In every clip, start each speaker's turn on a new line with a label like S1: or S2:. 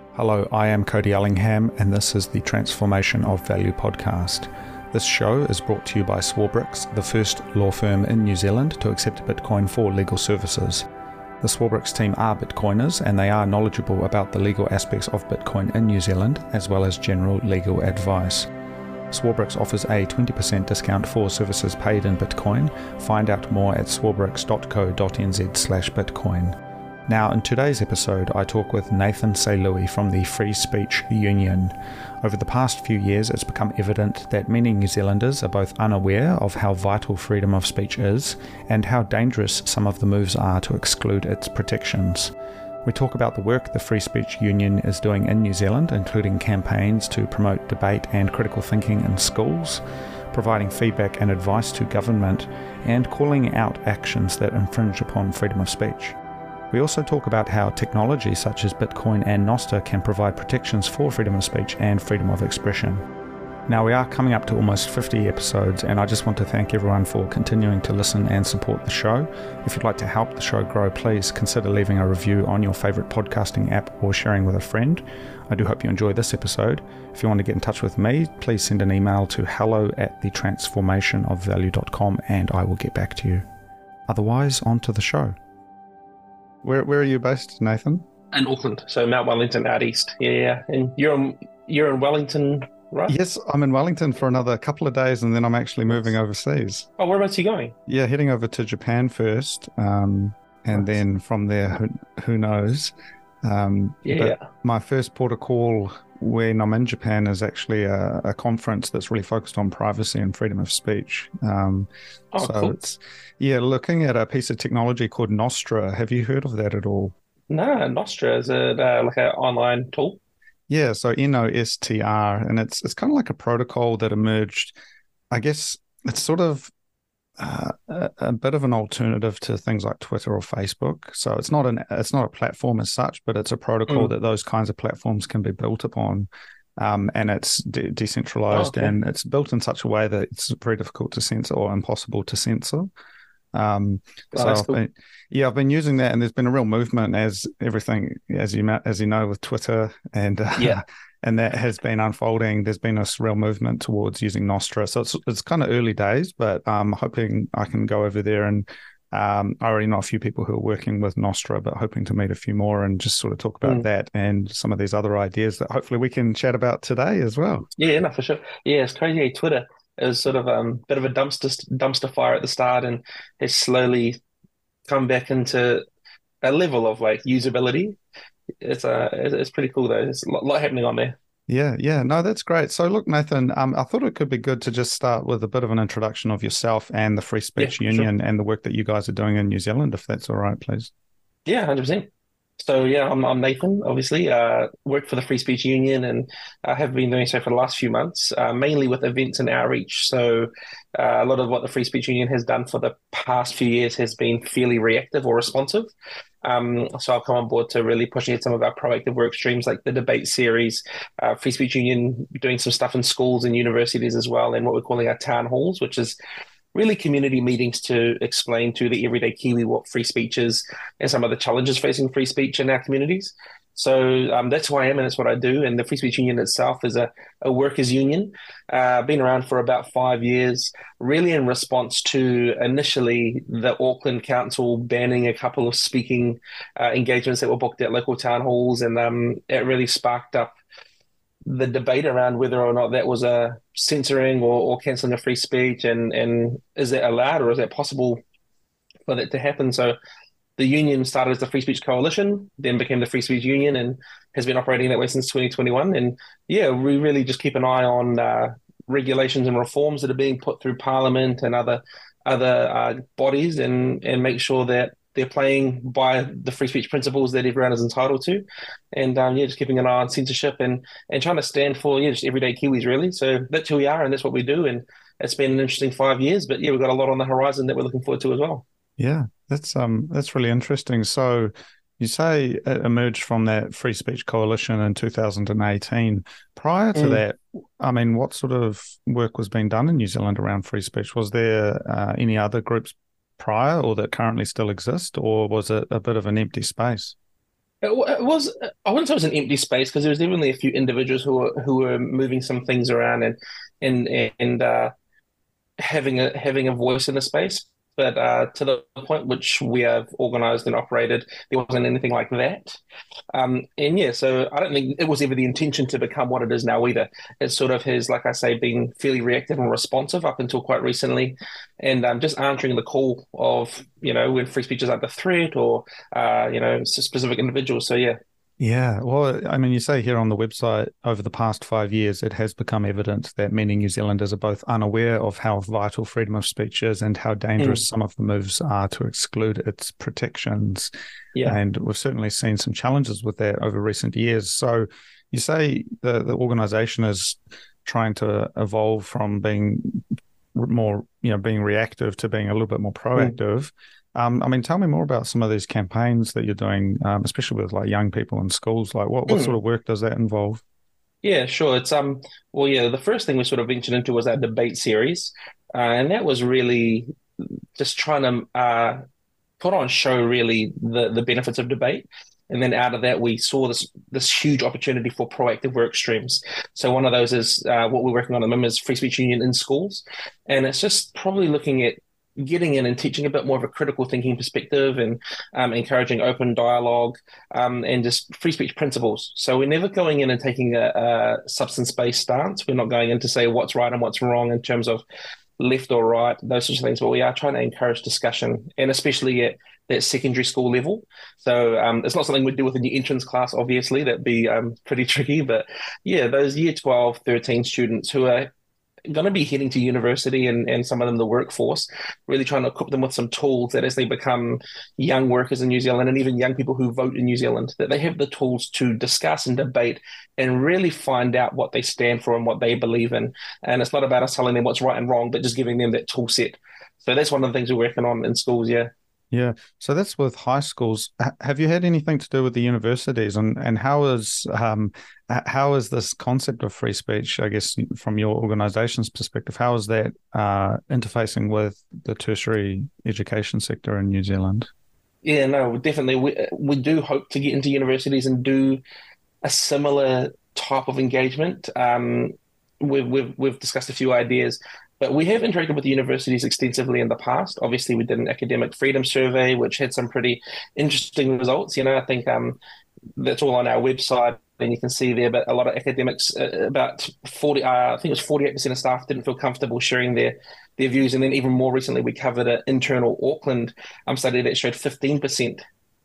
S1: Hello, I am Cody Ellingham, and this is the Transformation of Value podcast. This show is brought to you by Swarbrooks, the first law firm in New Zealand to accept Bitcoin for legal services. The Swarbrooks team are Bitcoiners, and they are knowledgeable about the legal aspects of Bitcoin in New Zealand, as well as general legal advice. Swarbrooks offers a 20% discount for services paid in Bitcoin. Find out more at swarbrooks.co.nz/Bitcoin. Now, in today's episode, I talk with Nathan Sailoui from the Free Speech Union. Over the past few years, it's become evident that many New Zealanders are both unaware of how vital freedom of speech is and how dangerous some of the moves are to exclude its protections. We talk about the work the Free Speech Union is doing in New Zealand, including campaigns to promote debate and critical thinking in schools, providing feedback and advice to government, and calling out actions that infringe upon freedom of speech. We also talk about how technology such as Bitcoin and Nostr can provide protections for freedom of speech and freedom of expression. Now, we are coming up to almost 50 episodes, and I just want to thank everyone for continuing to listen and support the show. If you'd like to help the show grow, please consider leaving a review on your favourite podcasting app or sharing with a friend. I do hope you enjoy this episode. If you want to get in touch with me, please send an email to hello@thetransformationofvalue.com and I will get back to you. Otherwise, on to the show. Where are you based, Nathan?
S2: In Auckland, so Mount Wellington out east. Yeah. And you're in Wellington, right?
S1: Yes, I'm in Wellington for another couple of days, and then I'm actually moving overseas.
S2: Oh, whereabouts are you going?
S1: Yeah, heading over to Japan first, and then from there, who knows? But my first port of call when I'm in Japan is actually a conference that's really focused on privacy and freedom of speech.
S2: Cool.
S1: It's looking at a piece of technology called Nostr. Have you heard of that at all?
S2: No, Nostr, is it like an online tool?
S1: Yeah, so Nostr, and it's kind of like a protocol that emerged. I guess it's sort of a bit of an alternative to things like Twitter or Facebook. So it's not a platform as such, but it's a protocol that those kinds of platforms can be built upon, and it's decentralized, and it's built in such a way that it's very difficult to censor or impossible to censor. I've been using that, and there's been a real movement as you know, with Twitter and and that has been unfolding. There's been this real movement towards using Nostr. So it's kind of early days, but I'm hoping I can go over there, and I already know a few people who are working with Nostr, but hoping to meet a few more and just sort of talk about that and some of these other ideas that hopefully we can chat about today as well.
S2: Yeah, no, for sure. Yeah, it's crazy. Twitter is sort of a bit of a dumpster fire at the start, and has slowly come back into a level of like usability. It's pretty cool though. There's a lot happening on there.
S1: Yeah. No, that's great. So look, Nathan, I thought it could be good to just start with a bit of an introduction of yourself and the Free Speech Union and the work that you guys are doing in New Zealand, if that's all right, please.
S2: Yeah, 100%. So I'm Nathan, obviously, work for the Free Speech Union, and I have been doing so for the last few months, mainly with events and outreach. So a lot of what the Free Speech Union has done for the past few years has been fairly reactive or responsive. So I've come on board to really pushing at some of our proactive work streams, like the debate series, Free Speech Union doing some stuff in schools and universities as well, and what we're calling our town halls, which is really community meetings to explain to the everyday Kiwi what free speech is and some of the challenges facing free speech in our communities. So that's who I am, and that's what I do. And the Free Speech Union itself is a workers' union, been around for about 5 years, really in response to initially the Auckland Council banning a couple of speaking engagements that were booked at local town halls, and it really sparked up the debate around whether or not that was a censoring or cancelling of free speech, and is that allowed or is that possible for that to happen? So the union started as the Free Speech Coalition, then became the Free Speech Union, and has been operating that way since 2021. And we really just keep an eye on regulations and reforms that are being put through Parliament and other bodies, and make sure that they're playing by the free speech principles that everyone is entitled to. And just keeping an eye on censorship and trying to stand for just everyday Kiwis, really. So that's who we are, and that's what we do. And it's been an interesting 5 years, but we've got a lot on the horizon that we're looking forward to as well.
S1: Yeah, that's really interesting. So you say it emerged from that Free Speech Coalition in 2018. Prior to that, I mean, what sort of work was being done in New Zealand around free speech? Was there any other groups prior or that currently still exist, or was it a bit of an empty space?
S2: It was, I wouldn't say it was an empty space because there was definitely a few individuals who were moving some things around and having a voice in the space. But to the point which we have organized and operated, there wasn't anything like that. And yeah, so I don't think it was ever the intention to become what it is now either. It sort of has, like I say, been fairly reactive and responsive up until quite recently, and just answering the call of, when free speech is under threat or specific individuals. So yeah.
S1: Yeah, well, I mean, you say here on the website over the past 5 years, it has become evident that many New Zealanders are both unaware of how vital freedom of speech is and how dangerous
S2: Mm,
S1: some of the moves are to exclude its protections.
S2: yeah.
S1: And we've certainly seen some challenges with that over recent years. So you say the organization is trying to evolve from being more, being reactive to being a little bit more
S2: Mm,
S1: proactive. I mean, tell me more about some of these campaigns that you're doing, especially with like young people in schools. Like, what sort
S2: mm.
S1: of work does that involve?
S2: Yeah, sure. It's well, yeah, the first thing we sort of ventured into was our debate series, and that was really just trying to put on show really the benefits of debate. And then out of that, we saw this huge opportunity for proactive work streams. So one of those is what we're working on at the moment is Free Speech Union in schools, and it's just probably looking at getting in and teaching a bit more of a critical thinking perspective and encouraging open dialogue and just free speech principles. So we're never going in and taking a substance-based stance. We're not going in to say what's right and what's wrong in terms of left or right, those sorts of things. But we are trying to encourage discussion, and especially at that secondary school level. So it's not something we'd do with a new entrance class, obviously. That'd be pretty tricky. But yeah, those year 12, 13 students who are going to be heading to university and some of them the workforce, really trying to equip them with some tools that as they become young workers in New Zealand and even young people who vote in New Zealand, that they have the tools to discuss and debate and really find out what they stand for and what they believe in. And it's not about us telling them what's right and wrong, but just giving them that tool set. So that's one of the things we're working on in schools, yeah.
S1: Yeah, so that's with high schools. Have you had anything to do with the universities, and how is this concept of free speech, I guess, from your organization's perspective, how is that interfacing with the tertiary education sector in New Zealand?
S2: Yeah, no, definitely. We do hope to get into universities and do a similar type of engagement. We've discussed a few ideas, but we have interacted with the universities extensively in the past. Obviously, we did an academic freedom survey, which had some pretty interesting results. I think that's all on our website, and you can see there. But a lot of academics, about 40, I think it was 48% of staff didn't feel comfortable sharing their views. And then even more recently, we covered an internal Auckland study that showed 15%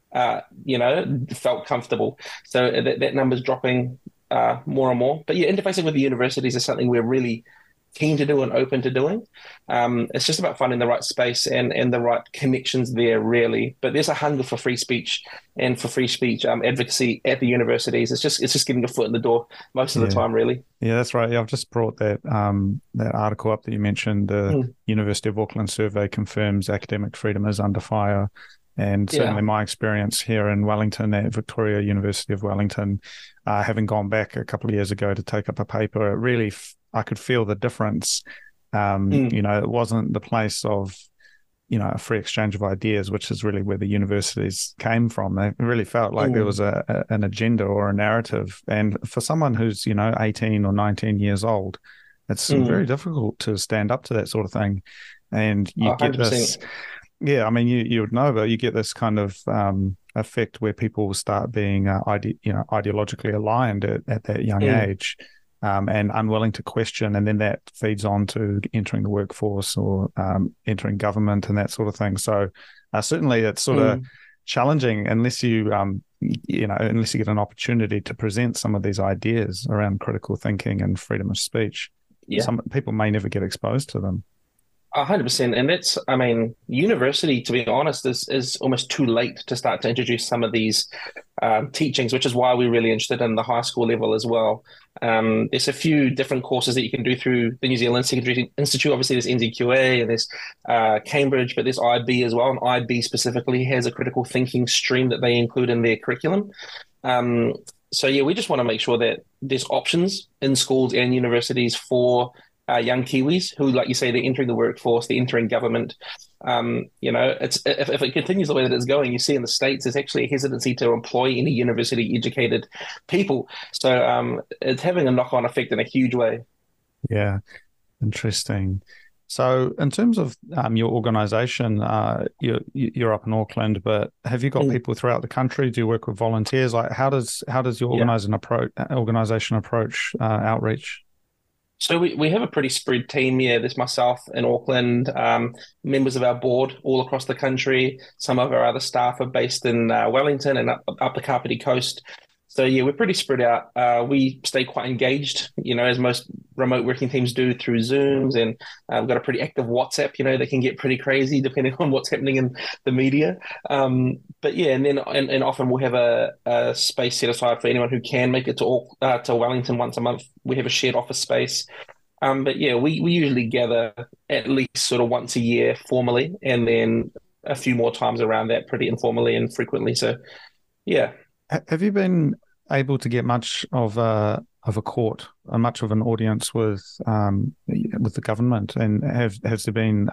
S2: felt comfortable. So that number's dropping more and more. But yeah, interfacing with the universities is something we're really keen to do and open to doing. It's just about finding the right space and the right connections there, really. But there's a hunger for free speech and for free speech advocacy at the universities. It's just getting a foot in the door most of the
S1: Yeah.
S2: time, really.
S1: Yeah, that's right. Yeah, I've just brought that article up that you mentioned. The
S2: Mm,
S1: University of Auckland survey confirms academic freedom is under fire. And certainly
S2: yeah.
S1: my experience here in Wellington at Victoria University of Wellington, having gone back a couple of years ago to take up a paper, it really, I could feel the difference.
S2: Mm,
S1: It wasn't the place of, a free exchange of ideas, which is really where the universities came from. They really felt like there was
S2: mm,
S1: an agenda or a narrative. And for someone who's, 18 or 19 years old, it's very
S2: mm.
S1: difficult to stand up to that sort of thing. And you get
S2: 100%.
S1: this, yeah, I mean, you would know, but you get this kind of effect where people will start being, ideologically aligned at that young
S2: Mm,
S1: age, and unwilling to question, and then that feeds on to entering the workforce or entering government and that sort of thing. So certainly, it's sort of
S2: mm.
S1: challenging unless unless you get an opportunity to present some of these ideas around critical thinking and freedom of speech.
S2: Yeah.
S1: Some people may never get exposed to them.
S2: 100%. And that's, I mean, university, to be honest, is almost too late to start to introduce some of these teachings, which is why we're really interested in the high school level as well. There's a few different courses that you can do through the New Zealand Secondary Institute. Obviously, there's NZQA and there's Cambridge, but there's IB as well. And IB specifically has a critical thinking stream that they include in their curriculum. So, yeah, we just want to make sure that there's options in schools and universities for young Kiwis who, like you say, they're entering the workforce, they're entering government. It's if it continues the way that it's going, you see in the States, there's actually a hesitancy to employ any university educated people. So it's having a knock-on effect in a huge way.
S1: Yeah, interesting. So, in terms of your organisation, you're up in Auckland, but have you got
S2: Mm.
S1: people throughout the country? Do you work with volunteers? Like, how does your
S2: Yeah.
S1: organisation approach outreach?
S2: So we have a pretty spread team. Yeah, there's myself in Auckland, members of our board all across the country. Some of our other staff are based in Wellington and up the Kapiti Coast. So yeah, we're pretty spread out. We stay quite engaged, as most remote working teams do through Zooms, and we've got a pretty active WhatsApp. That can get pretty crazy depending on what's happening in the media. But yeah, and then and often we'll have a space set aside for anyone who can make it to Wellington once a month. We have a shared office space. But yeah, we usually gather at least sort of once a year formally, and then a few more times around that pretty informally and frequently. So yeah.
S1: Have you been able to get much of a court, much of an audience with the government, and has there been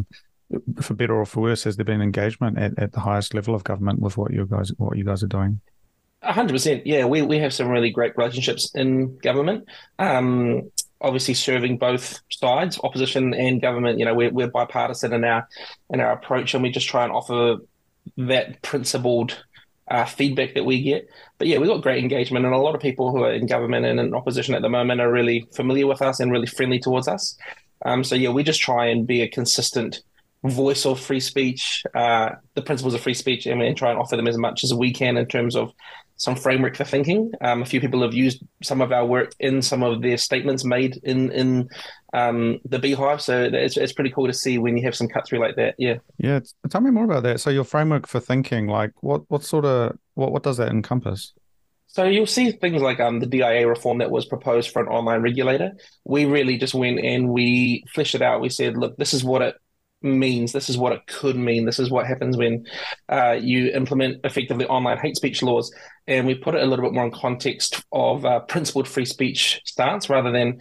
S1: for better or for worse, has there been engagement at the highest level of government with what you guys are doing?
S2: 100%. Yeah, we have some really great relationships in government. Obviously, serving both sides, opposition and government. We're bipartisan in our approach, and we just try and offer that principled feedback that we get. But yeah, we've got great engagement, and a lot of people who are in government and in opposition at the moment are really familiar with us and really friendly towards us. So yeah, we just try and be a consistent voice of free speech, the principles of free speech, and try and offer them as much as we can in terms of some framework for thinking. A few people have used some of our work in some of their statements made in the Beehive, so it's pretty cool to see when you have some cut through like that. Yeah.
S1: Yeah, tell me more about that. So your framework for thinking, like what sort of what does that encompass?
S2: So you'll see things like the DIA reform that was proposed for an online regulator. We really just went and we fleshed it out. We said, look, this is what it means. This is what it could mean. This is what happens when you implement effectively online hate speech laws. And we put it a little bit more in context of principled free speech stance rather than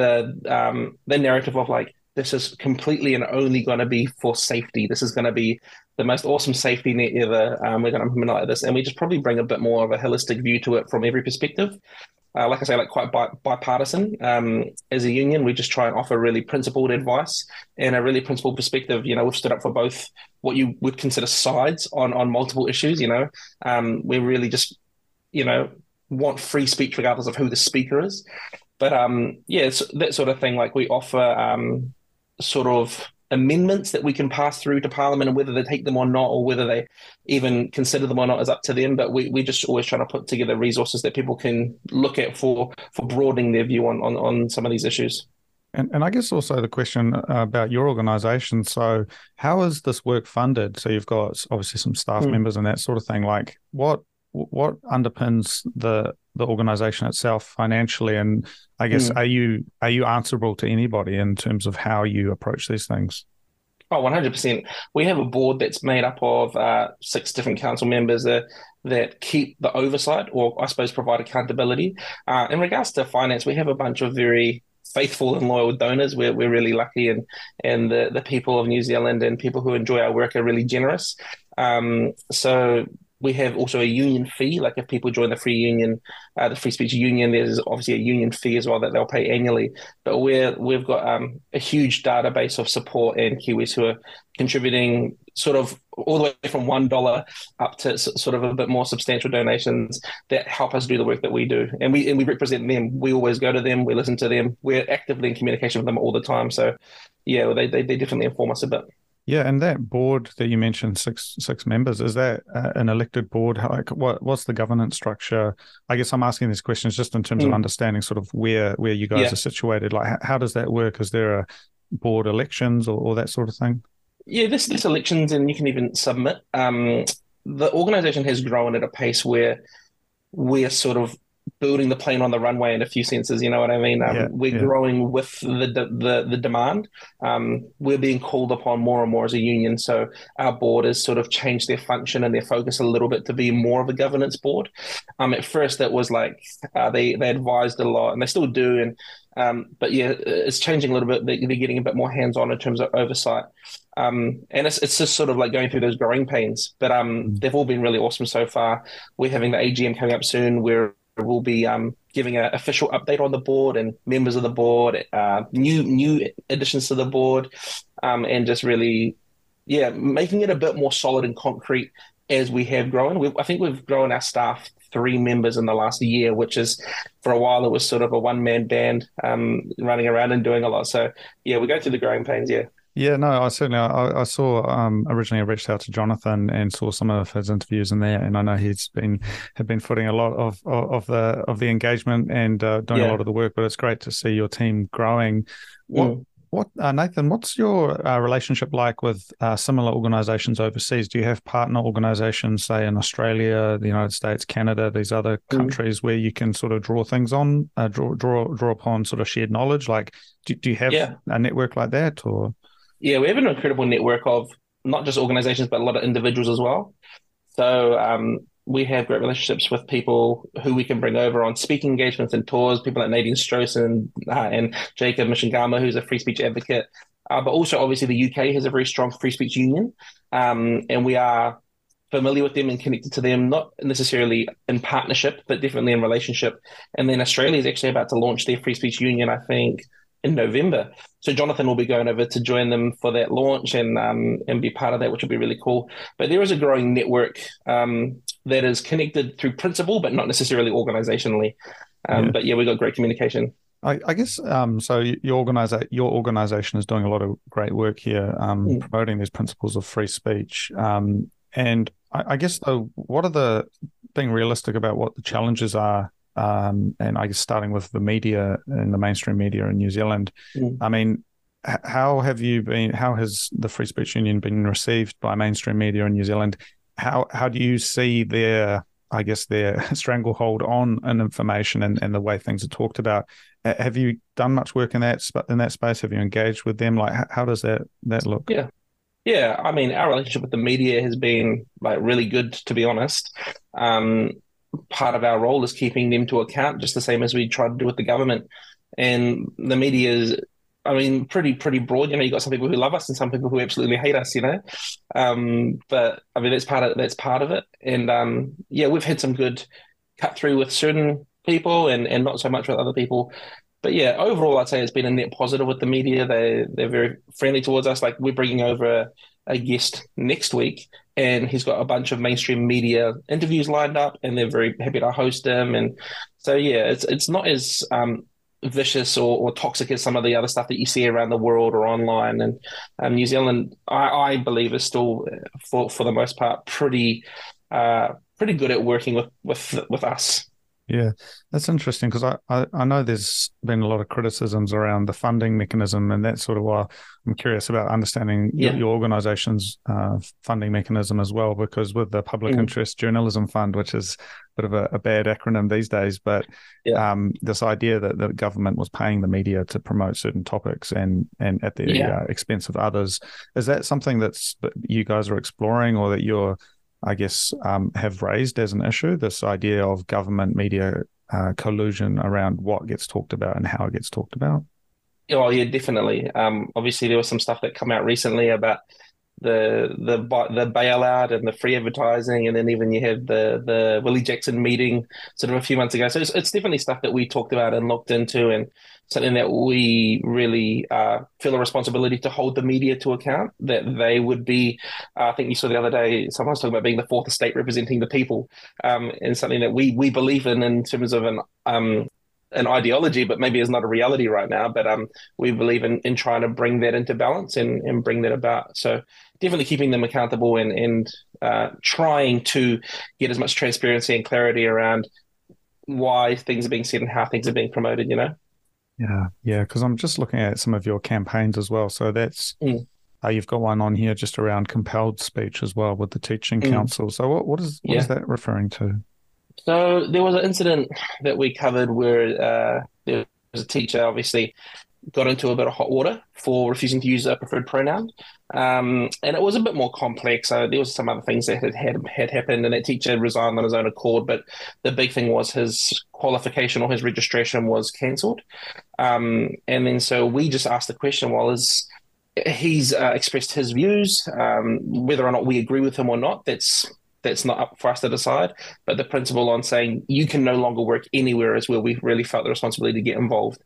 S2: the narrative of like, this is completely and only going to be for safety. This is going to be the most awesome safety net ever. We're going to implement like this. And we just probably bring a bit more of a holistic view to it from every perspective. Like I say, like quite bipartisan. As a union, we just try and offer really principled advice and a really principled perspective. We've stood up for both what you would consider sides on multiple issues. We really just, want free speech regardless of who the speaker is. But yeah, it's that sort of thing. Like we offer sort of amendments that we can pass through to Parliament, and whether they take them or not, or whether they even consider them or not, is up to them. But we just always trying to put together resources that people can look at for broadening their view on some of these issues.
S1: And I guess also the question about your organisation. So how is this work funded? So you've got obviously some staff
S2: Mm.
S1: members and that sort of thing. Like what underpins the organisation itself financially? And I guess
S2: Mm.
S1: are you answerable to anybody in terms of how you approach these things?
S2: Oh, 100%. We have a board that's made up of six different council members that keep the oversight, or I suppose provide accountability. In regards to finance, we have a bunch of very faithful and loyal donors. We're really lucky, and the people of New Zealand and people who enjoy our work are really generous. So we have also a union fee. Like if people join the free union, the Free Speech Union, there's obviously a union fee as well that they'll pay annually. But we've got a huge database of support and Kiwis who are contributing sort of all the way from $1 up to sort of a bit more substantial donations that help us do the work that we do. And we represent them. We always go to them. We listen to them. We're actively in communication with them all the time. So yeah, they definitely inform us a bit.
S1: Yeah, and that board that you mentioned, six members, is that an elected board? Like, what's the governance structure? I guess I'm asking these questions just in terms of
S2: Mm.
S1: understanding sort of where you guys
S2: Yeah.
S1: are situated. Like, how does that work? Is there a board elections or that sort of thing?
S2: Yeah, this elections, and you can even submit. The organization has grown at a pace where we're sort of building the plane on the runway in a few senses. You know what I mean?
S1: Yeah,
S2: We're
S1: yeah,
S2: growing with the demand. We're being called upon more and more as a union. So our board has sort of changed their function and their focus a little bit to be more of a governance board. At first, it was like they advised a lot, and they still do. But yeah, it's changing a little bit. They're getting a bit more hands on in terms of oversight. And it's just sort of like going through those growing pains. But
S1: mm,
S2: they've all been really awesome so far. We're having the AGM coming up soon, where we'll be giving an official update on the board and members of the board, new additions to the board, and just really, yeah, making it a bit more solid and concrete as we have grown. I think we've grown our staff 3 members in the last year, which is for a while it was sort of a one-man band running around and doing a lot. So yeah, we go through the growing pains. Yeah.
S1: yeah. No, I certainly I saw originally I reached out to Jonathan and saw some of his interviews in there, and I know had been footing a lot of the engagement and doing a
S2: Yeah.
S1: lot of the work. But it's great to see your team growing. What
S2: Mm.
S1: what Nathan? What's your relationship like with similar organisations overseas? Do you have partner organisations, say in Australia, the United States, Canada, these other
S2: Mm.
S1: countries where you can sort of draw things on, draw upon sort of shared knowledge? Like, do you have
S2: Yeah.
S1: a network like that, or?
S2: Yeah, we have an incredible network of not just organizations, but a lot of individuals as well. So we have great relationships with people who we can bring over on speaking engagements and tours, people like Nadine Strossen and Jacob Mishingama, who's a free speech advocate. But also, obviously, the UK has a very strong free speech union, and we are familiar with them and connected to them, not necessarily in partnership, but definitely in relationship. And then Australia is actually about to launch their free speech union, I think, in November. So Jonathan will be going over to join them for that launch and be part of that, which will be really cool. But there is a growing network that is connected through principle, but not necessarily organizationally.
S1: Yeah.
S2: But yeah, we got great communication.
S1: I guess so. Your organization is doing a lot of great work here,
S2: Mm.
S1: promoting these principles of free speech. And I guess though, what are being realistic about what the challenges are? And I guess starting with the media and the mainstream media in New Zealand.
S2: Mm.
S1: I mean, how have you been? How has the Free Speech Union been received by mainstream media in New Zealand? How do you see their, I guess, their stranglehold on information and the way things are talked about? Have you done much work in that space? Have you engaged with them? Like, how does that look?
S2: Yeah. Yeah, I mean, our relationship with the media has been like really good, to be honest. Um, Part of our role is keeping them to account, just the same as we try to do with the government. And the media is, I mean, pretty broad. You know, you got some people who love us and some people who absolutely hate us. You know, but I mean, that's part of it. And yeah, we've had some good cut through with certain people and not so much with other people. But yeah, overall, I'd say it's been a net positive with the media. They're very friendly towards us. Like we're bringing over a guest next week, and he's got a bunch of mainstream media interviews lined up, and they're very happy to host him. And so yeah, it's not as vicious or toxic as some of the other stuff that you see around the world or online. And New Zealand, I believe, is still for the most part pretty good at working with us.
S1: Yeah, that's interesting because I know there's been a lot of criticisms around the funding mechanism, and that's sort of why I'm curious about understanding
S2: Yeah.
S1: your organization's funding mechanism as well. Because with the Public
S2: Mm.
S1: Interest Journalism Fund, which is a bit of a bad acronym these days, but
S2: Yeah.
S1: this idea that the government was paying the media to promote certain topics and at the
S2: Yeah.
S1: expense of others, is that something that you guys are exploring or that you're I guess, have raised as an issue, this idea of government media collusion around what gets talked about and how it gets talked about?
S2: Oh yeah, definitely. Obviously there was some stuff that come out recently about the bailout and the free advertising, and then even you had the Willie Jackson meeting sort of a few months ago. So it's definitely stuff that we talked about and looked into, and something that we really feel a responsibility to hold the media to account. That they would be, I think you saw the other day, someone was talking about being the fourth estate representing the people, and something that we believe in terms of an ideology, but maybe is not a reality right now. But we believe in trying to bring that into balance and bring that about. So definitely keeping them accountable and trying to get as much transparency and clarity around why things are being said and how things are being promoted, you know?
S1: Yeah, yeah, because I'm just looking at some of your campaigns as well. So that's
S2: Mm,
S1: you've got one on here just around compelled speech as well with the Teaching
S2: mm,
S1: Council. So what is
S2: yeah.
S1: that referring to?
S2: So there was an incident that we covered where there was a teacher obviously got into a bit of hot water for refusing to use a preferred pronoun. And it was a bit more complex. There was some other things that had happened, and that teacher resigned on his own accord. But the big thing was his qualification or his registration was cancelled. And then so we just asked the question, well, is he's expressed his views, whether or not we agree with him or not, that's not up for us to decide. But the principle on saying you can no longer work anywhere is where we really felt the responsibility to get involved.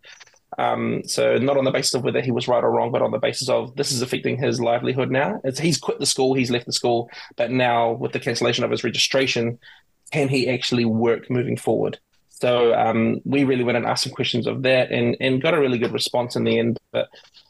S2: So not on the basis of whether he was right or wrong, but on the basis of this is affecting his livelihood now. He's quit the school, he's left the school, but now with the cancellation of his registration, can he actually work moving forward? So we really went and asked some questions of that and got a really good response in the end. But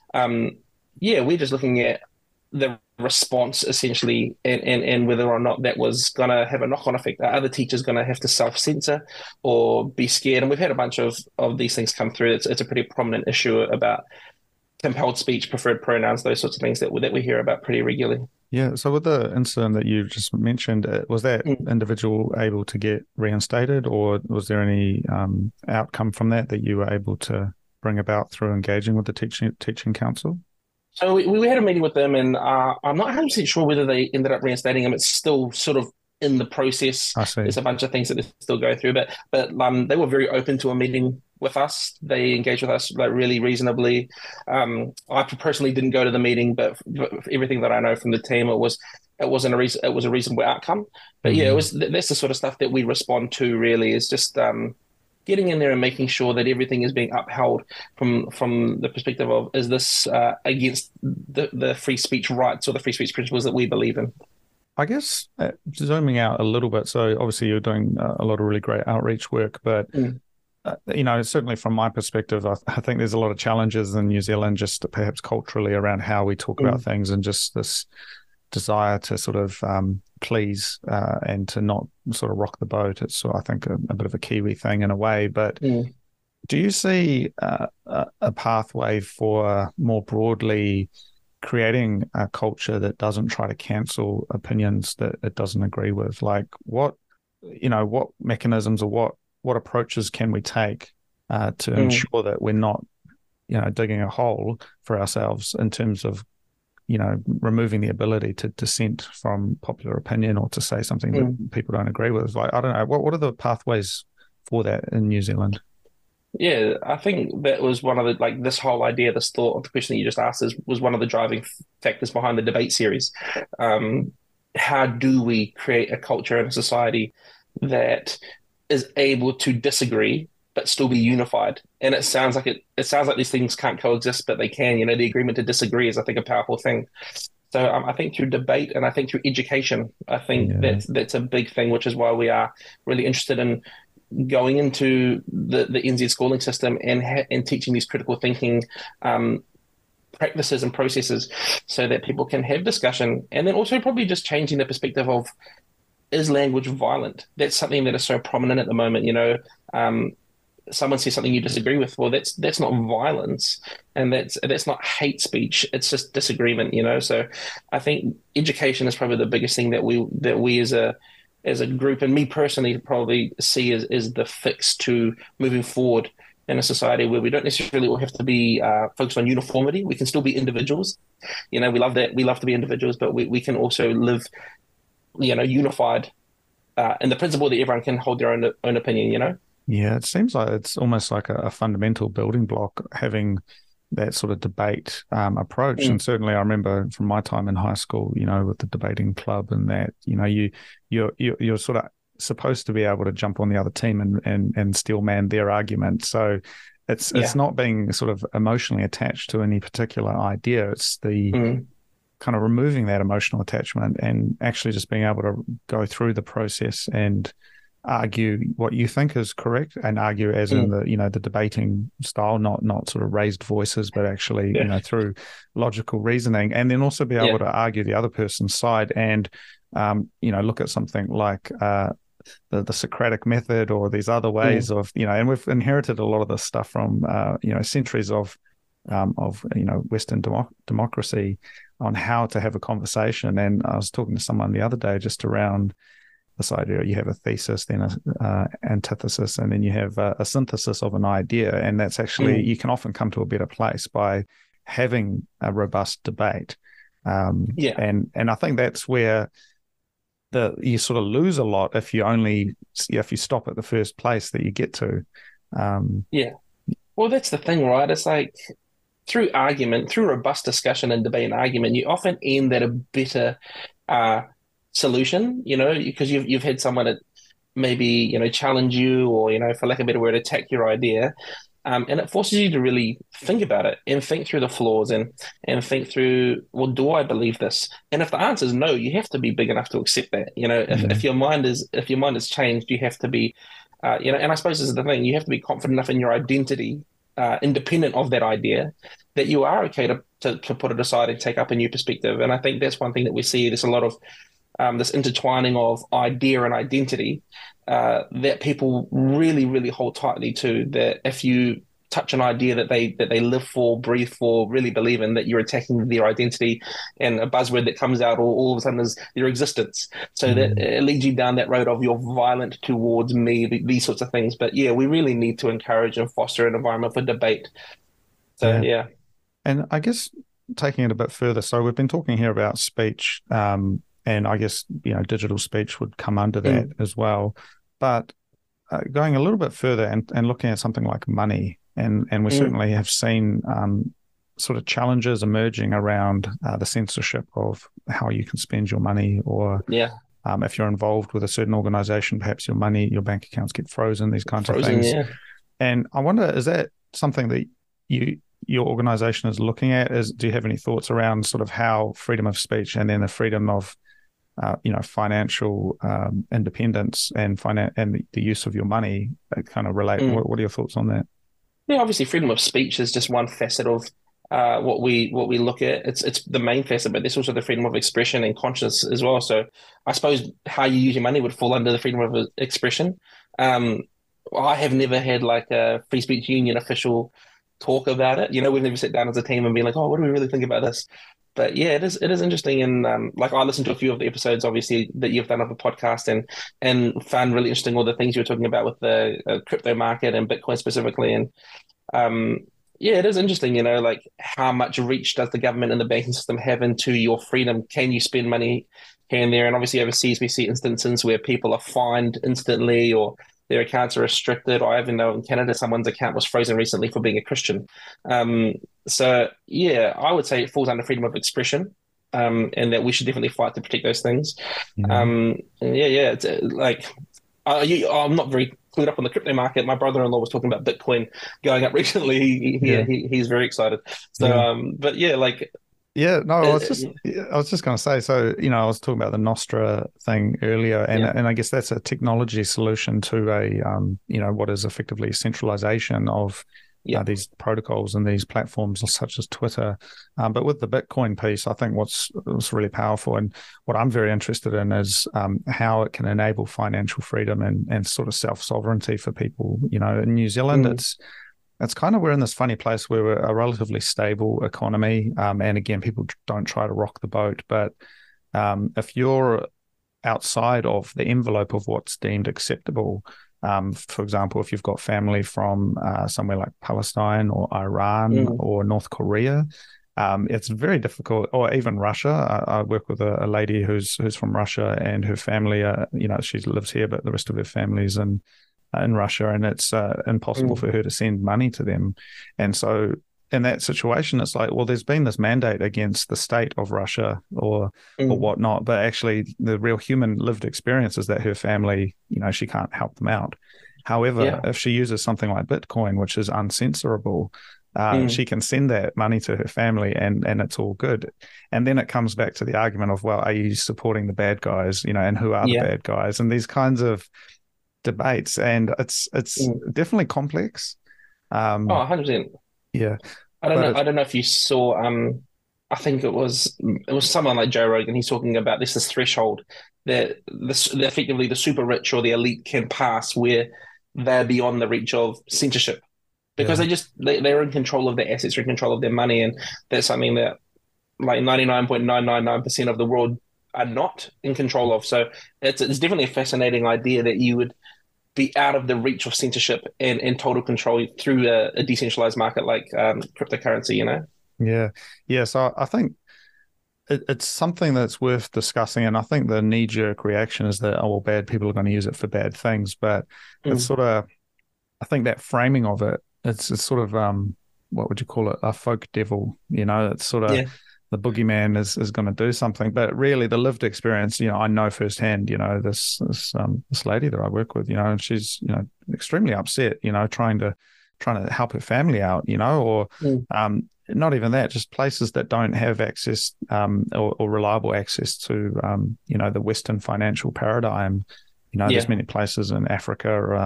S2: yeah, we're just looking at the response essentially and whether or not that was going to have a knock-on effect. Are other teachers going to have to self-censor or be scared? And we've had a bunch of these things come through. It's a pretty prominent issue about compelled speech, preferred pronouns, those sorts of things that we hear about pretty regularly.
S1: Yeah. So with the incident that you just mentioned, was that individual able to get reinstated, or was there any outcome from that you were able to bring about through engaging with the teaching council?
S2: So we had a meeting with them, and I'm not 100% sure whether they ended up reinstating him. It's still sort of in the process.
S1: I see.
S2: There's a bunch of things that they're still going through, but they were very open to a meeting with us. They engaged with us like really reasonably. I personally didn't go to the meeting, but everything that I know from the team, it wasn't a reason. It was a reasonable outcome. But yeah, that's the sort of stuff that we respond to. Really, is just getting in there and making sure that everything is being upheld from the perspective of is this against the free speech rights or the free speech principles that we believe in.
S1: I guess zooming out a little bit, so obviously you're doing a lot of really great outreach work, but certainly from my perspective, I think there's a lot of challenges in New Zealand, just perhaps culturally around how we talk about things, and just this desire to sort of please and to not sort of rock the boat. It's, I think, a bit of a Kiwi thing in a way. But do you see a pathway for more broadly creating a culture that doesn't try to cancel opinions that it doesn't agree with? Like what mechanisms or what approaches can we take to ensure that we're not, digging a hole for ourselves in terms of, removing the ability to dissent from popular opinion or to say something that people don't agree with? Like, I don't know, what are the pathways for that in New Zealand?
S2: Yeah, I think that was one of the, this whole idea, this thought of the question that you just asked was one of the driving factors behind the debate series. How do we create a culture and a society that is able to disagree but still be unified? And it sounds like these things can't coexist, but they can. The agreement to disagree is, I think, a powerful thing. So I think through debate and I think through education, I think that's a big thing, which is why we are really interested in going into the NZ schooling system and teaching these critical thinking practices and processes so that people can have discussion, and then also probably just changing the perspective of, is language violent? That's something that is so prominent at the moment. Someone says something you disagree with. Well, that's not violence, and that's not hate speech. It's just disagreement. So I think education is probably the biggest thing that we as a group, and me personally, probably see is the fix to moving forward in a society where we don't necessarily all have to be focused on uniformity. We can still be individuals. We love that. We love to be individuals, but we can also live, unified in the principle that everyone can hold their own opinion.
S1: Yeah, it seems like it's almost like a fundamental building block, having that sort of debate approach. And certainly I remember from my time in high school, with the debating club and that, you're sort of supposed to be able to jump on the other team and steel man their argument. So it's not being sort of emotionally attached to any particular idea. It's the kind of removing that emotional attachment and actually just being able to go through the process and argue what you think is correct, and argue as in the debating style, not sort of raised voices, but actually through logical reasoning, and then also be able to argue the other person's side and look at something like the Socratic method or these other ways of and we've inherited a lot of this stuff from centuries of Western democracy on how to have a conversation. And I was talking to someone the other day just around this idea. You have a thesis, then a antithesis, and then you have a synthesis of an idea. And that's actually, you can often come to a better place by having a robust debate.
S2: Yeah.
S1: And I think that's where you sort of lose a lot if you stop at the first place that you get to.
S2: Yeah. Well, that's the thing, right? It's like through argument, through robust discussion and debate and argument, you often end at a better uh, solution, because you've had someone that maybe, challenge you or, for lack of a better word, attack your idea. And it forces you to really think about it and think through the flaws and think through, well, do I believe this? And if the answer is no, you have to be big enough to accept that. If your mind is changed, you have to be, and I suppose this is the thing, you have to be confident enough in your identity, independent of that idea, that you are okay to put it aside and take up a new perspective. And I think that's one thing that we see. There's a lot of this intertwining of idea and identity that people really, really hold tightly to. That if you touch an idea that they live for, breathe for, really believe in, that you're attacking their identity, and a buzzword that comes out all of a sudden is their existence. So that it leads you down that road of you're violent towards me, these sorts of things. But yeah, we really need to encourage and foster an environment for debate. So yeah.
S1: And I guess taking it a bit further, so we've been talking here about speech, and I guess digital speech would come under that as well. But going a little bit further and looking at something like money, and we certainly have seen sort of challenges emerging around the censorship of how you can spend your money, or if you're involved with a certain organization, perhaps your bank accounts get frozen, these kinds of things. Yeah. And I wonder, is that something that your organization is looking at? Do you have any thoughts around sort of how freedom of speech and then the freedom of financial independence and the use of your money kind of relate? What are your thoughts on that?
S2: Yeah, obviously, freedom of speech is just one facet of what we look at. It's the main facet, but there's also the freedom of expression and conscience as well. So I suppose how you use your money would fall under the freedom of expression. I have never had like a Free Speech Union official talk about it. We've never sat down as a team and been like, oh, what do we really think about this? But yeah, it is interesting. And like I listened to a few of the episodes, obviously, that you've done of the podcast and found really interesting all the things you were talking about with the crypto market and Bitcoin specifically. And yeah, it is interesting, like how much reach does the government and the banking system have into your freedom? Can you spend money here and there? And obviously overseas, we see instances where people are fined instantly or their accounts are restricted. I even know in Canada, someone's account was frozen recently for being a Christian. So yeah, I would say it falls under freedom of expression, and that we should definitely fight to protect those things. It's like I'm not very clued up on the crypto market. My brother-in-law was talking about Bitcoin going up recently. He's very excited. So, but yeah, like.
S1: Yeah, no, I was just going to say, so, I was talking about the Nostra thing earlier, and I guess that's a technology solution to a, what is effectively centralization of these protocols and these platforms such as Twitter. But with the Bitcoin piece, I think what's really powerful and what I'm very interested in is how it can enable financial freedom and sort of self-sovereignty for people. In New Zealand, it's kind of, we're in this funny place where we're a relatively stable economy. And again, people don't try to rock the boat. But if you're outside of the envelope of what's deemed acceptable, for example, if you've got family from somewhere like Palestine or Iran or North Korea, it's very difficult, or even Russia. I work with a lady who's from Russia, and her family, she lives here, but the rest of her family's in Russia, and it's impossible for her to send money to them. And so in that situation, it's like, well, there's been this mandate against the state of Russia or whatnot, but actually the real human lived experience is that her family, she can't help them out. However, if she uses something like Bitcoin, which is uncensorable, she can send that money to her family and it's all good. And then it comes back to the argument of, well, are you supporting the bad guys, and who are the bad guys? And these kinds of debates, and it's definitely complex.
S2: 100%.
S1: Yeah.
S2: I don't know if you saw I think it was someone like Joe Rogan. He's talking about this threshold that effectively the super rich or the elite can pass where they're beyond the reach of censorship because they're in control of their assets, they're in control of their money, and that's something that like 99.999% of the world are not in control of. So it's definitely a fascinating idea that you would be out of the reach of censorship and total control through a decentralized market like cryptocurrency, you know?
S1: Yeah. Yeah. So I think it's something that's worth discussing. And I think the knee jerk reaction is that, oh, well, bad people are going to use it for bad things. But it's
S2: Mm.
S1: sort of, I think that framing of it, it's sort of, what would you call it? A folk devil, it's sort of
S2: Yeah.
S1: the boogeyman is going to do something. But really the lived experience, I know firsthand, this lady that I work with, and she's, extremely upset, trying to help her family out, or
S2: Mm.
S1: not even that, just places that don't have access or reliable access to, the Western financial paradigm. There's
S2: Yeah.
S1: many places in Africa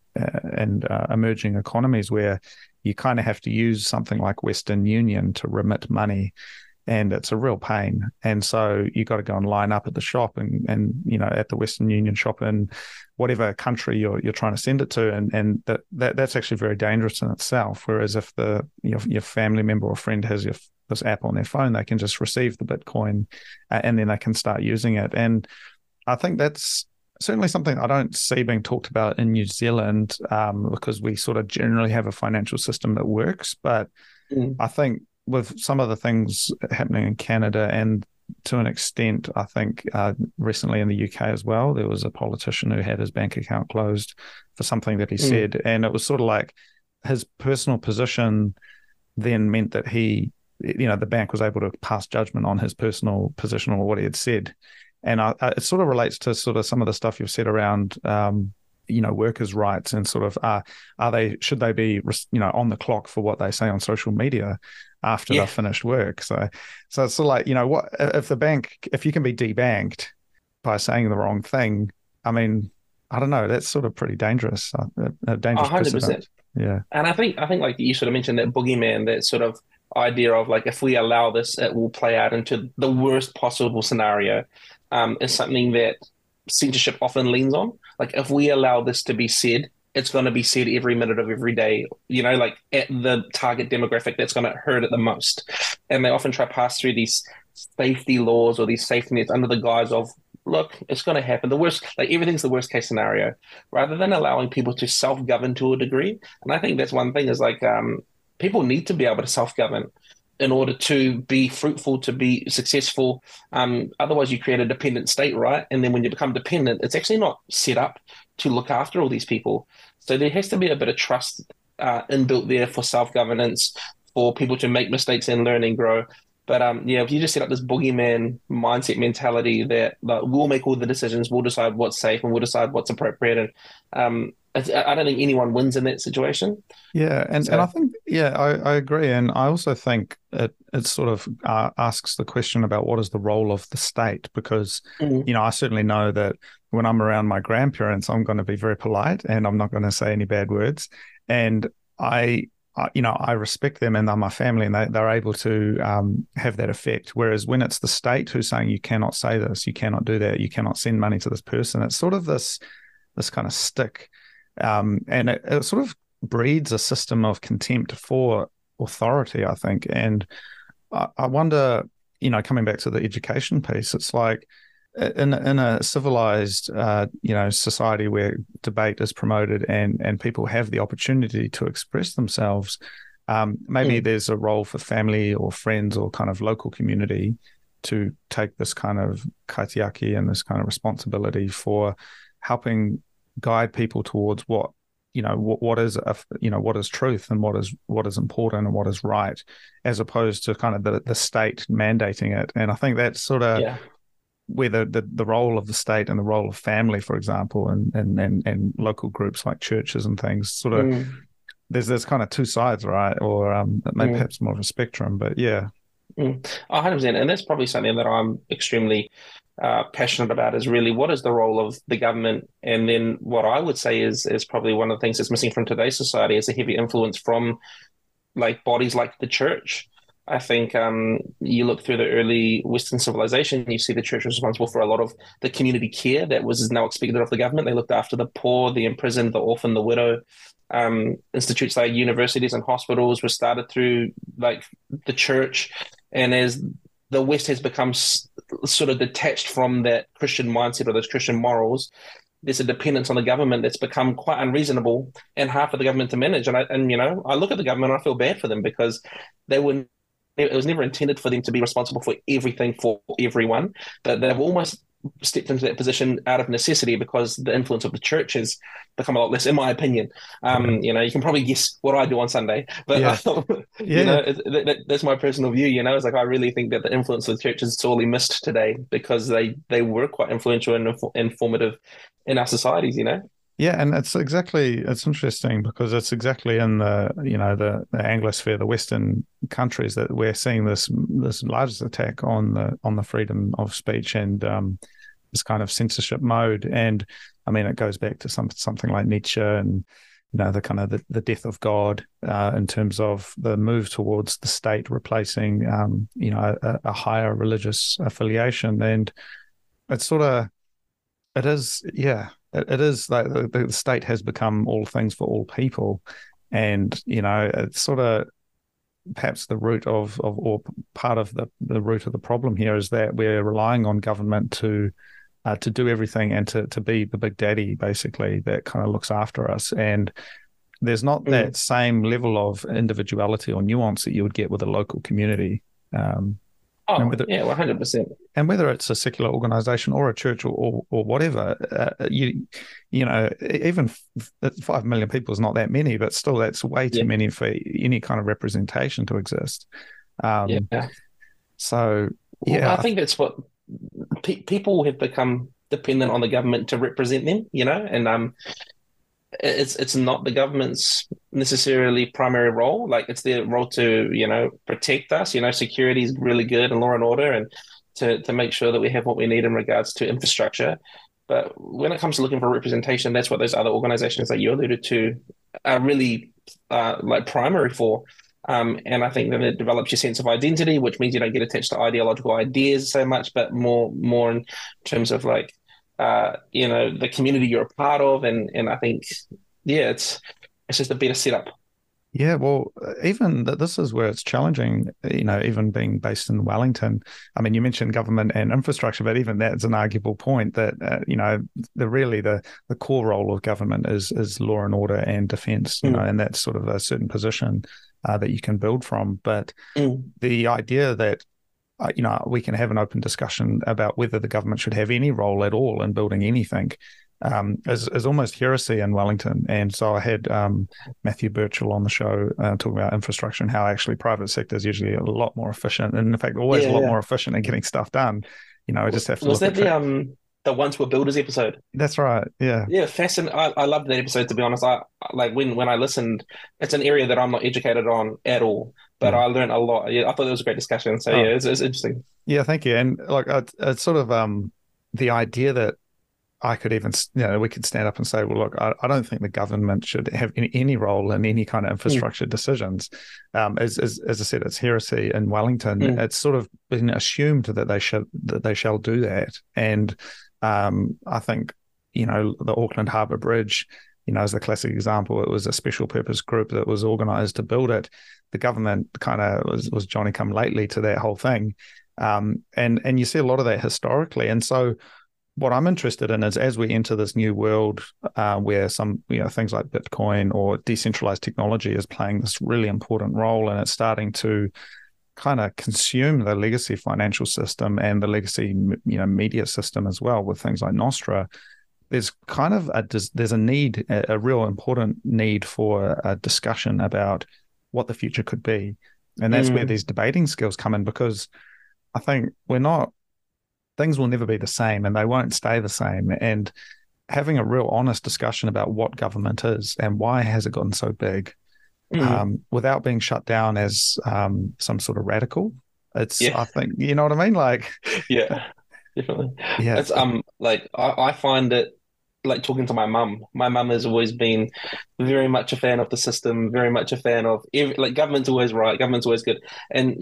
S1: and emerging economies where you kind of have to use something like Western Union to remit money, and it's a real pain. And so you got to go and line up at the shop and at the Western Union shop in whatever country you're trying to send it to, and that's actually very dangerous in itself. Whereas if your family member or friend has this app on their phone, they can just receive the Bitcoin and then they can start using it. And I think that's certainly something I don't see being talked about in New Zealand, because we sort of generally have a financial system that works. But
S2: Mm.
S1: I think with some of the things happening in Canada and to an extent, I think recently in the UK as well, there was a politician who had his bank account closed for something that he
S2: Mm.
S1: said. And it was sort of like his personal position then meant that the bank was able to pass judgment on his personal position or what he had said. And it sort of relates to sort of some of the stuff you've said around, workers' rights and sort of should they be, on the clock for what they say on social media after
S2: Yeah.
S1: they've finished work. So it's sort of like, what if you can be debanked by saying the wrong thing, I mean, I don't know, that's sort of pretty dangerous, a dangerous
S2: 100%.
S1: precedent. Yeah.
S2: And I think like you sort of mentioned that boogeyman, that sort of idea of like if we allow this, it will play out into the worst possible scenario, is something that censorship often leans on. Like if we allow this to be said, it's going to be said every minute of every day, like at the target demographic that's going to hurt it the most. And they often try to pass through these safety laws or these safety nets under the guise of, look, it's going to happen. The worst, like everything's the worst case scenario, rather than allowing people to self-govern to a degree. And I think that's one thing is like people need to be able to self-govern in order to be fruitful, to be successful. Otherwise, you create a dependent state, right? And then when you become dependent, it's actually not set up to look after all these people. So there has to be a bit of trust inbuilt there for self-governance, for people to make mistakes and learn and grow. But yeah, if you just set up this boogeyman mindset mentality that like, we'll make all the decisions, we'll decide what's safe, and we'll decide what's appropriate, and I don't think anyone wins in that situation.
S1: Yeah, and I
S2: So,
S1: think I agree, and I also think it sort of asks the question about what is the role of the state, because
S2: mm,
S1: I certainly know that when I'm around my grandparents, I'm going to be very polite and I'm not going to say any bad words, and I respect them and they're my family and they're able to have that effect. Whereas when it's the state who's saying you cannot say this, you cannot do that, you cannot send money to this person, it's sort of this kind of stick, and it sort of breeds a system of contempt for authority, I think. And I wonder, coming back to the education piece, it's like in a civilized, society where debate is promoted and people have the opportunity to express themselves, maybe
S2: mm,
S1: there's a role for family or friends or kind of local community to take this kind of kaitiaki and this kind of responsibility for helping guide people towards what is what is truth and what is important and what is right, as opposed to kind of the state mandating it. And I think that's sort of
S2: yeah.
S1: where the role of the state and the role of family, for example, and local groups like churches and things, sort of
S2: Mm,
S1: there's kind of two sides, right? Or maybe
S2: mm.
S1: perhaps more of a spectrum, but yeah.
S2: 100%. And that's probably something that I'm extremely passionate about is really what is the role of the government? And then what I would say is probably one of the things that's missing from today's society is a heavy influence from like bodies like the church. I think you look through the early Western civilization, you see the church was responsible for a lot of the community care that was now expected of the government. They looked after the poor, the imprisoned, the orphan, the widow. Institutes like universities and hospitals were started through like the church, and as the West has become sort of detached from that Christian mindset or those Christian morals. There's a dependence on the government that's become quite unreasonable and hard for the government to manage. I look at the government and I feel bad for them because they were it was never intended for them to be responsible for everything for everyone. But they've almost stepped into that position out of necessity because the influence of the church has become a lot less, in my opinion. You can probably guess what I do on Sunday, but
S1: Yeah. Yeah.
S2: that's my personal view. It's like I really think that the influence of the church is sorely missed today because they were quite influential and informative in our societies.
S1: Yeah, and it's interesting because it's exactly in the Anglosphere, the Western countries, that we're seeing this largest attack on the freedom of speech and this kind of censorship mode. And I mean, it goes back to something like Nietzsche and the kind of the death of God in terms of the move towards the state replacing a higher religious affiliation. And it's sort of it is, yeah. It is like the state has become all things for all people, and it's sort of perhaps the root of or part of the root of the problem here is that we're relying on government to do everything and to be the big daddy basically that kind of looks after us, and there's not that same level of individuality or nuance that you would get with a local community.
S2: Yeah, 100%.
S1: And whether it's a secular organization or a church or whatever, even 5 million people is not that many, but still that's way too many for any kind of representation to exist. So, yeah.
S2: Well, I think that's what people have become dependent on the government to represent them, and it's not the government's necessarily primary role. Like it's their role to protect us. Security is really good and law and order, and to make sure that we have what we need in regards to infrastructure. But when it comes to looking for representation, that's what those other organizations that you alluded to are really like primary for. And I think that it develops your sense of identity, which means you don't get attached to ideological ideas so much, but more in terms of like the community you're a part of, and I think it's just a better setup.
S1: Yeah, well, even this is where it's challenging, even being based in Wellington. I mean, you mentioned government and infrastructure, but even that's an arguable point that, the core role of government is law and order and defense, and that's sort of a certain position that you can build from. But the idea that we can have an open discussion about whether the government should have any role at all in building anything is almost heresy in Wellington. And so I had Matthew Burchell on the show talking about infrastructure and how actually private sector is usually a lot more efficient, and in fact always a lot more efficient at getting stuff done. I just have to
S2: Was that the Once Were Builders episode?
S1: That's right. Yeah.
S2: Yeah, fascinating. I loved that episode, to be honest. I like when I listened, it's an area that I'm not educated on at all, but I learned a lot. Yeah, I thought it was a great discussion. So it's interesting.
S1: Yeah, thank you. And like it's sort of the idea that I could even, we could stand up and say, well, look, I don't think the government should have any role in any kind of infrastructure decisions. As I said, it's heresy in Wellington. It's sort of been assumed that they shall do that. And I think, the Auckland Harbour Bridge, is the classic example. It was a special purpose group that was organised to build it. The government kind of was Johnny come lately to that whole thing. And you see a lot of that historically. And so what I'm interested in is as we enter this new world where some things like Bitcoin or decentralized technology is playing this really important role, and it's starting to kind of consume the legacy financial system and the legacy media system as well with things like Nostra. There's kind of there's a real important need for a discussion about what the future could be, and that's where these debating skills come in, because I think things will never be the same and they won't stay the same. And having a real honest discussion about what government is and why has it gotten so big without being shut down as some sort of radical. I think, you know what I mean? Like,
S2: yeah, definitely.
S1: Yeah.
S2: It's like I find it like talking to my mum. My mum has always been very much a fan of the system, very much a fan of government's always right, government's always good. And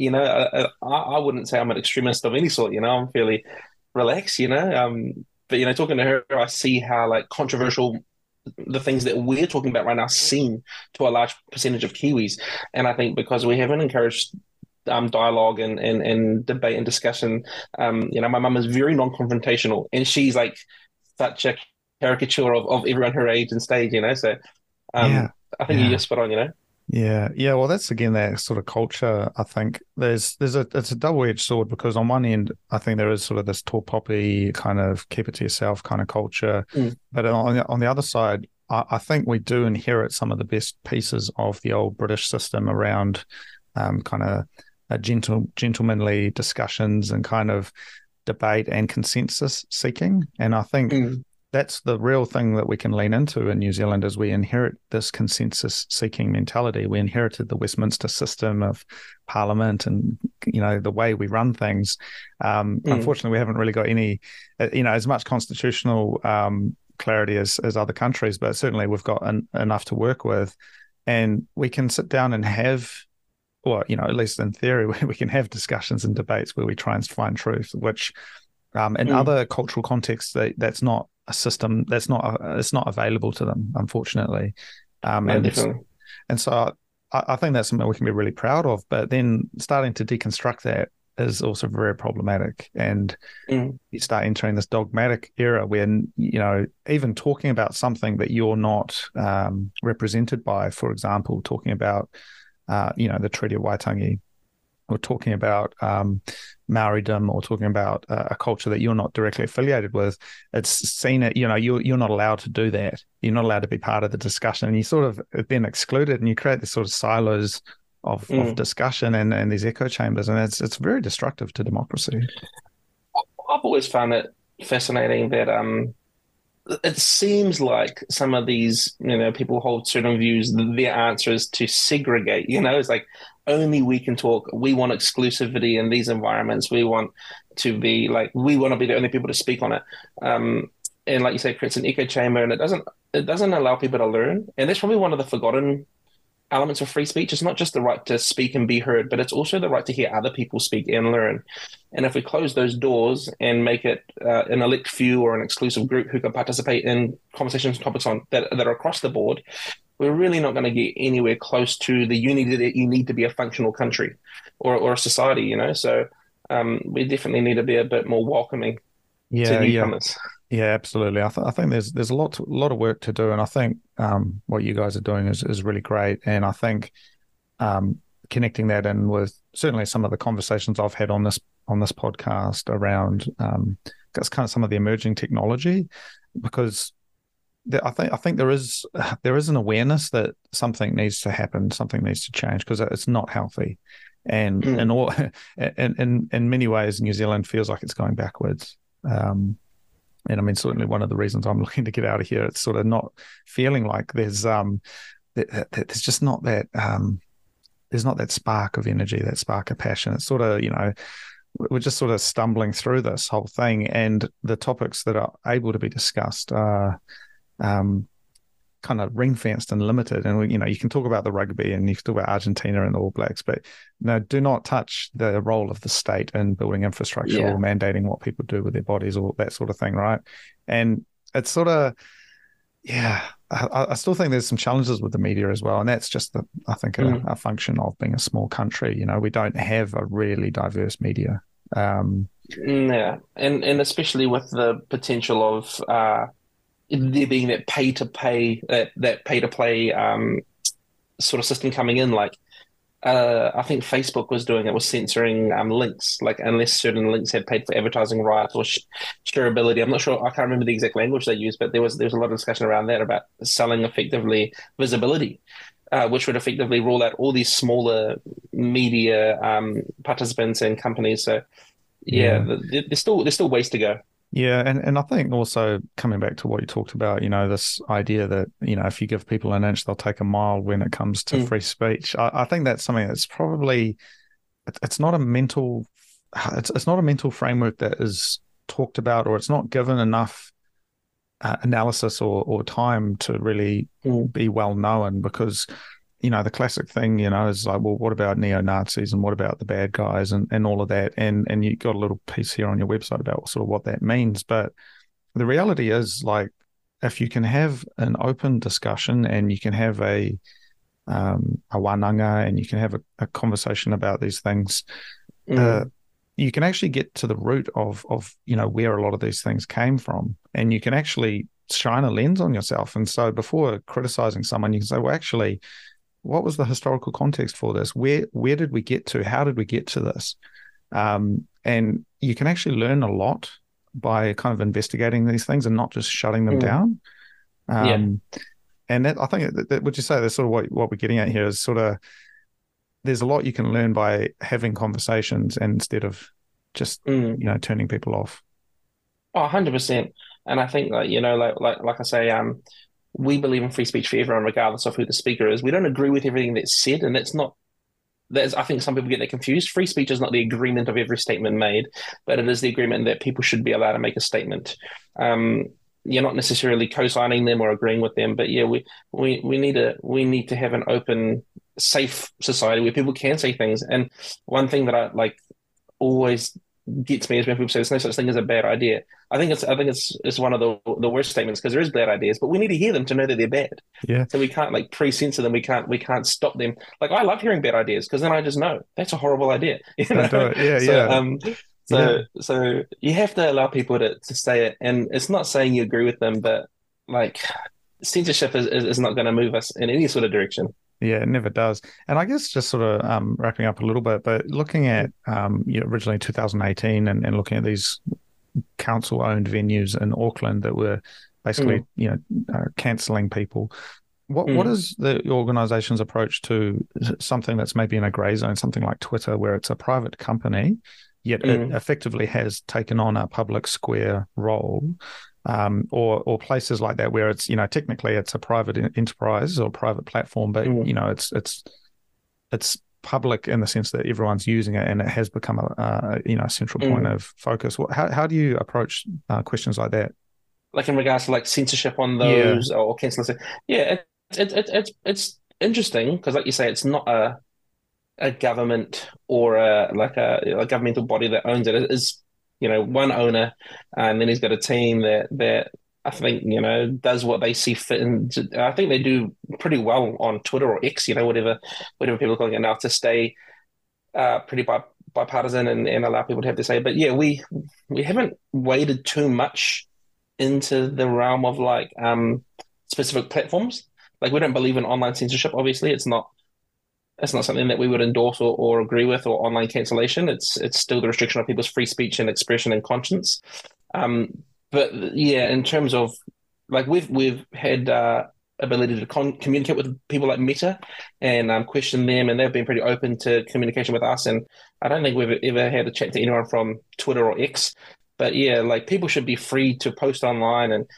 S2: I wouldn't say I'm an extremist of any sort. I'm fairly relaxed. But talking to her, I see how like controversial the things that we're talking about right now seem to a large percentage of Kiwis. And I think because we haven't encouraged dialogue and debate and discussion. My mum is very non-confrontational, and she's like such a caricature of everyone her age and stage. So
S1: Yeah,
S2: I think you're
S1: yeah.
S2: just spot on.
S1: Yeah, yeah. Well, that's again that sort of culture. I think it's a double-edged sword because on one end, I think there is sort of this tall poppy kind of keep it to yourself kind of culture,
S2: Mm,
S1: but on the other side, I think we do inherit some of the best pieces of the old British system around kind of gentlemanly discussions and kind of debate and consensus seeking. And I think
S2: mm,
S1: that's the real thing that we can lean into in New Zealand is we inherit this consensus seeking mentality. We inherited the Westminster system of parliament and, the way we run things.
S2: mm.
S1: Unfortunately, we haven't really got any, as much constitutional clarity as other countries, but certainly we've got enough to work with. And we can sit down and have, or, at least in theory, we can have discussions and debates where we try and find truth, which in
S2: Mm.
S1: other cultural contexts, that's not a system it's not available to them, unfortunately.
S2: No, definitely.
S1: And so I think that's something we can be really proud of. But then starting to deconstruct that is also very problematic, and
S2: Mm,
S1: you start entering this dogmatic era where even talking about something that you're not represented by, for example, talking about the Treaty of Waitangi, or talking about Maoridom, or talking about a culture that you're not directly affiliated with, it's seen it, you're not allowed to do that. You're not allowed to be part of the discussion. And you sort of then excluded, and you create this sort of silos of
S2: mm.
S1: discussion and these echo chambers. And it's very destructive to democracy.
S2: I've always found it fascinating that it seems like some of these, people hold certain views. Their answer is to segregate. It's like only we can talk. We want exclusivity in these environments. We want we want to be the only people to speak on it. And like you say, creates an echo chamber, and it doesn't allow people to learn. And that's probably one of the forgotten elements of free speech. It's not just the right to speak and be heard, but it's also the right to hear other people speak and learn. And if we close those doors and make it an elite few or an exclusive group who can participate in conversations and topics that are across the board, we're really not going to get anywhere close to the unity that you need to be a functional country or a society. So we definitely need to be a bit more welcoming to
S1: Yeah, yeah.
S2: newcomers.
S1: Yeah, absolutely. I think there's a lot of work to do, and I think what you guys are doing is really great. And I think connecting that in with certainly some of the conversations I've had on this podcast around that's kind of some of the emerging technology, because I think there is an awareness that something needs to happen, something needs to change because it's not healthy, and in
S2: Mm,
S1: all in many ways, New Zealand feels like it's going backwards. And I mean, certainly one of the reasons I'm looking to get out of here, it's sort of not feeling like there's just not that there's not that spark of energy, that spark of passion. It's sort of, we're just sort of stumbling through this whole thing, and the topics that are able to be discussed are kind of ring fenced and limited. And you can talk about the rugby and you can talk about Argentina and the All Blacks, but no, do not touch the role of the state in building infrastructure or
S2: yeah.
S1: mandating what people do with their bodies or that sort of thing, right? And it's sort of, yeah, I still think there's some challenges with the media as well, and that's just I think
S2: Mm.
S1: a function of being a small country. We don't have a really diverse media.
S2: Yeah, and especially with the potential of there being that pay to play sort of system coming in, like I think Facebook was doing it, was censoring links, like unless certain links had paid for advertising rights or shareability. I'm not sure, I can't remember the exact language they used, but there was a lot of discussion around that about selling effectively visibility. Which would effectively rule out all these smaller media participants and companies. So yeah,
S1: Yeah.
S2: there's still ways to go.
S1: Yeah, and I think also coming back to what you talked about, this idea that, if you give people an inch, they'll take a mile when it comes to
S2: Mm,
S1: free speech. I think that's something that's probably it's not a mental it's not a mental framework that is talked about, or it's not given enough analysis or time to really
S2: mm,
S1: be well known, because the classic thing, is like, well, what about neo-Nazis and what about the bad guys and all of that? And you got a little piece here on your website about sort of what that means. But the reality is, like, if you can have an open discussion and you can have a wānanga, and you can have a conversation about these things. Uh,
S2: Mm,
S1: you can actually get to the root of where a lot of these things came from, and you can actually shine a lens on yourself. And so before criticizing someone, you can say, well, actually, what was the historical context for this? Where did we get to? How did we get to this? And you can actually learn a lot by kind of investigating these things and not just shutting them
S2: mm,
S1: down.
S2: yeah.
S1: Um, and that, I think that would you say that's sort of what we're getting at here is sort of there's a lot you can learn by having conversations instead of just
S2: Mm.
S1: turning people off.
S2: Oh, 100%. And I think like, like I say, we believe in free speech for everyone, regardless of who the speaker is. We don't agree with everything that's said, and that's I think some people get that confused. Free speech is not the agreement of every statement made, but it is the agreement that people should be allowed to make a statement. Um, you're not necessarily co-signing them or agreeing with them, but yeah, we need to have an open, safe society where people can say things. And one thing that I like always gets me is when people say there's no such thing as a bad idea. I think it's one of the worst statements because there is bad ideas, but we need to hear them to know that they're bad.
S1: Yeah,
S2: So we can't like pre-censor them. We can't stop them. Like I love hearing bad ideas because then I just know that's a horrible idea.
S1: don't do it. Yeah,
S2: So
S1: yeah, yeah.
S2: so you have to allow people to say it, and it's not saying you agree with them, but like censorship is not going to move us in any sort of direction.
S1: Yeah, it never does. And I guess just sort of wrapping up a little bit, but looking at originally 2018 and looking at these council-owned venues in Auckland that were basically
S2: Mm,
S1: cancelling people. What
S2: mm,
S1: is the organisation's approach to something that's maybe in a grey zone, something like Twitter, where it's a private company, yet it
S2: mm,
S1: effectively has taken on a public square role, or places like that where it's technically it's a private enterprise or private platform, but
S2: mm,
S1: it's public in the sense that everyone's using it and it has become a central point
S2: mm.
S1: of focus. How do you approach questions like that?
S2: Like in regards to like censorship on
S1: Yeah,
S2: those or cancellation. Yeah, it's interesting because like you say, it's not a government or a governmental body that owns it. It is, one owner, and then he's got a team that I think, does what they see fit. And I think they do pretty well on Twitter or X, whatever people are calling it now, to stay pretty bipartisan and allow people to have to say. But yeah, we haven't waded too much into the realm of like specific platforms. Like we don't believe in online censorship. Obviously, it's not something that we would endorse or agree with or online cancellation. It's still the restriction of people's free speech and expression and conscience. Um, but yeah, in terms of like we've had ability to communicate with people like Meta and question them, and they've been pretty open to communication with us. And I don't think we've ever had a chat to anyone from Twitter or X. But yeah, like people should be free to post online, and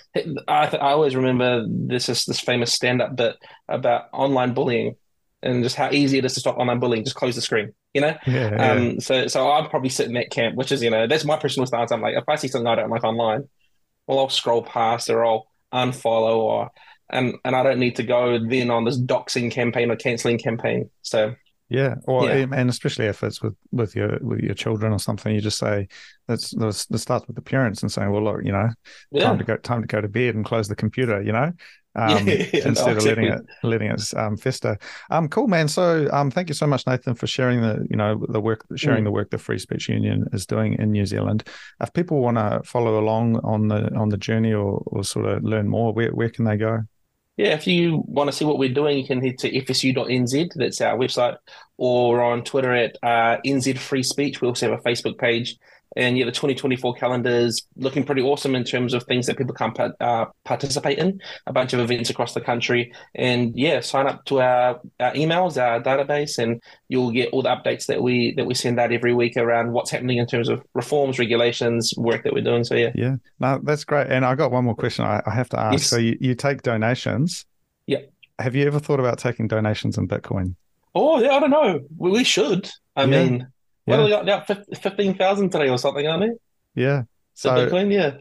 S2: I always remember this famous stand up bit about online bullying and just how easy it is to stop online bullying. Just close the screen, you know.
S1: yeah, yeah.
S2: So I'm probably sitting in that camp, which is that's my personal stance. I'm like, if I see something I don't like online, well, I'll scroll past or I'll unfollow and I don't need to go then on this doxing campaign or canceling campaign. So
S1: Yeah, or
S2: yeah,
S1: and especially if it's with your children or something, you just say that starts with the parents and saying, well, look,
S2: yeah,
S1: time to go to bed and close the computer,
S2: yeah, no,
S1: instead of letting
S2: exactly.
S1: it fester. Cool, man. So thank you so much, Nathan, for sharing sharing
S2: Mm.
S1: the work the Free Speech Union is doing in New Zealand. If people want to follow along on the journey or sort of learn more, where can they go?
S2: Yeah, if you want to see what we're doing, you can head to fsu.nz. That's our website, or on Twitter at NZ Free Speech. We also have a Facebook page. And yeah, the 2024 calendar is looking pretty awesome in terms of things that people can participate in, a bunch of events across the country. And yeah, sign up to our emails, our database, and you'll get all the updates that we send out every week around what's happening in terms of reforms, regulations, work that we're doing. So yeah,
S1: Yeah, no, that's great. And I got one more question I have to ask. So
S2: yes,
S1: you take donations.
S2: yeah.
S1: Have you ever thought about taking donations in Bitcoin?
S2: Oh, yeah, I don't know. We should. I
S1: Yeah,
S2: mean, what are
S1: yeah,
S2: we got now? 15,000 today or something, aren't they?
S1: yeah.
S2: The
S1: So,
S2: Bitcoin, yeah.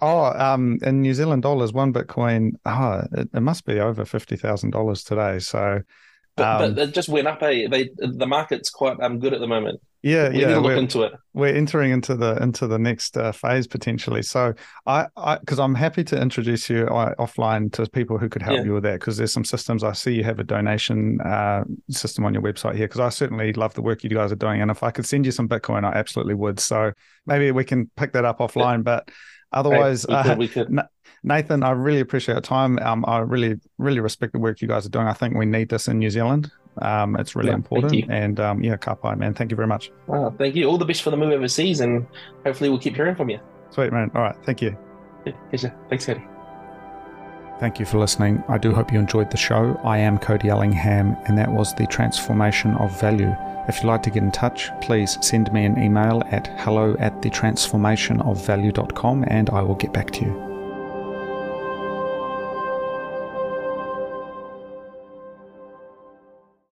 S1: in New Zealand dollars, one Bitcoin, it must be over $50,000 today. So,
S2: But
S1: um,
S2: it just went up. The market's quite good at the moment.
S1: Yeah,
S2: We need
S1: yeah,
S2: to look into it.
S1: we're entering into the next phase potentially. So because I'm happy to introduce you offline to people who could help
S2: Yeah.
S1: you with that, because there's some systems. I see you have a donation system on your website here, because I certainly love the work you guys are doing, and if I could send you some Bitcoin, I absolutely would. So maybe we can pick that up offline, but
S2: Hey,
S1: otherwise,
S2: we could.
S1: Nathan, I really appreciate your time. I really, really respect the work you guys are doing. I think we need this in New Zealand. It's really
S2: No, thank
S1: important.
S2: you.
S1: And yeah, Kapai, man. Thank you very much.
S2: Thank you. All the best for the move overseas, and hopefully we'll keep hearing from you.
S1: Sweet, man. All right. Thank you.
S2: Yeah, pleasure. Thanks, Cody.
S1: Thank you for listening. I do hope you enjoyed the show. I am Cody Ellingham, and that was The Transformation of Value. If you'd like to get in touch, please send me an email at hello@thetransformationofvalue.com, and I will get back to you.